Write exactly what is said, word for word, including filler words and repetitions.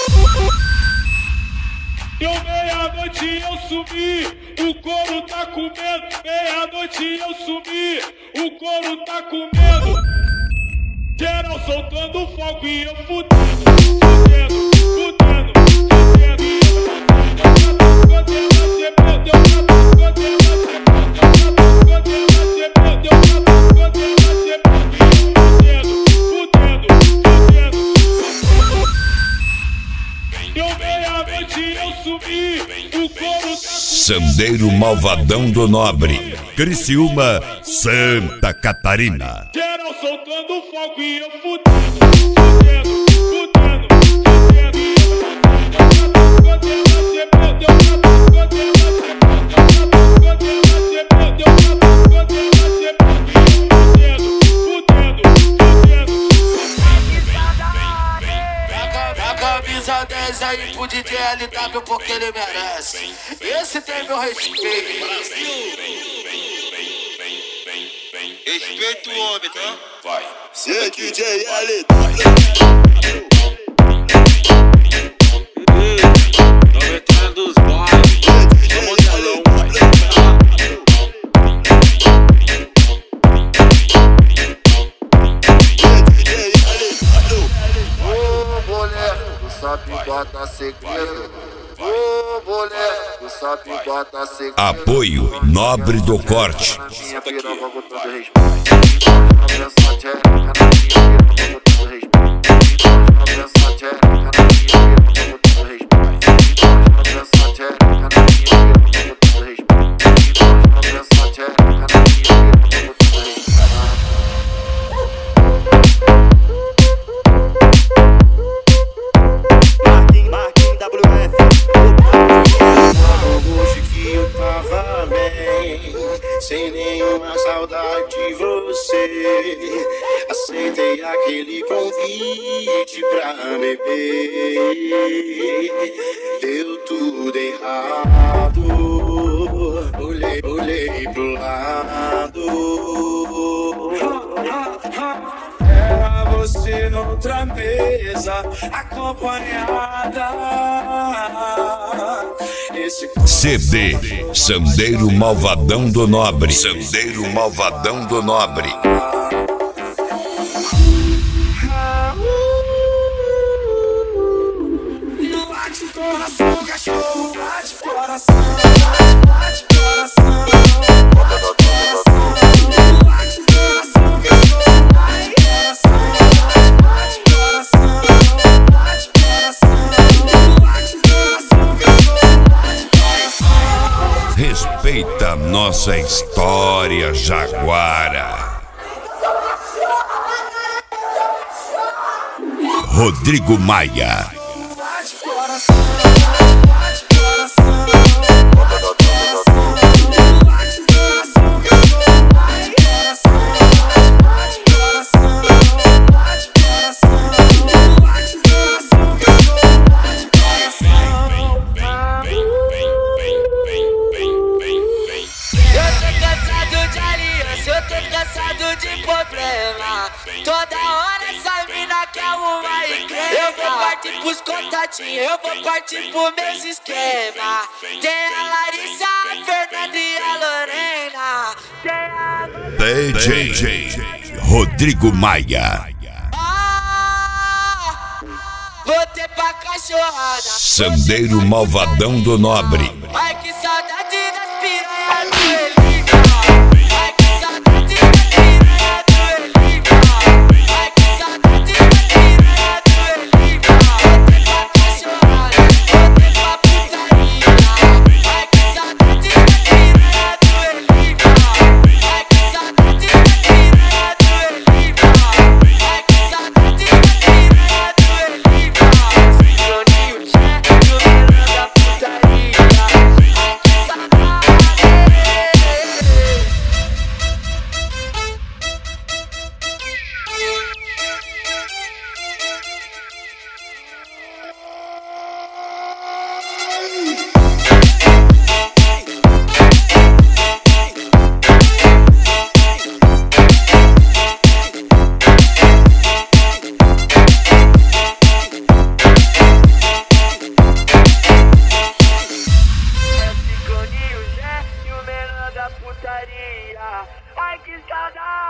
Deu meia-noite eu subi, o couro tá com medo. Meia-noite eu subi, o couro tá com medo. Geral soltando fogo e eu fudendo, fudendo, fudendo, fudendo. Quando ela chegou, deu cabo. Quando ela chegou, deu cabo. Quando ela chegou, deu cabo. Quando ela chegou, fudendo, fudendo, fudendo. Deu meia-noite eu subi, o couro tá com Sandeiro Malvadão do Nobre, Criciúma, Santa Catarina. Geral soltando fogo e eu fudendo, fudendo, fudendo, fudendo. Quando ela chegou, deu cabo. Quando ela chegou, deu cabo. Quando ela chegou, deu cabo. Quando ela chegou, fudendo, fudendo, fudendo. Dá camisa dez aí pro D J L W porque ele merece. Esse tem meu respeito. Respeita o homem, tá? Vai. Cê D J L Tô metendo os bairros. Vamos galão. Ô boleco, tu sabe bota segredo. Ô boleco, tu sabe bota segredo. Apoio Nobre do Corte. Minha piroca com todo respeito. Sem nenhuma saudade de você, aceitei aquele convite pra beber. Deu tudo errado, olhei, olhei pro lado. Era você noutra mesa, acompanhada. Esse C D Sandeiro Malvadão do Nobre. Sandeiro Malvadão do Nobre. No late coração, cachorro, late coração, late coração. Respeita nossa história, Jaguara. Rodrigo Maia. Toda hora essa mina quer uma encrenca. Eu vou partir pros contatinhos, eu vou partir pro meus esquema. Tem a Larissa, a Fernanda e a Lorena. D J Rodrigo Maia. Ah, vou ter pra cachorrada. Sandeiro Malvadão do Nobre. Ai que saudade das piranhas do Elica. Ai que saudade das piranhas do Elica. Ai que saudade das piranhas do Elica. Vou ter pra cachorrada, vou ter pra putaria. Ai que saudade das piranhas do Elica. Ai que saudade das piranhas do Elica. Ai que saudade das piranhas do Elica. Sincroninho, check, no meio da putaria. Ai que saudade. que saudade.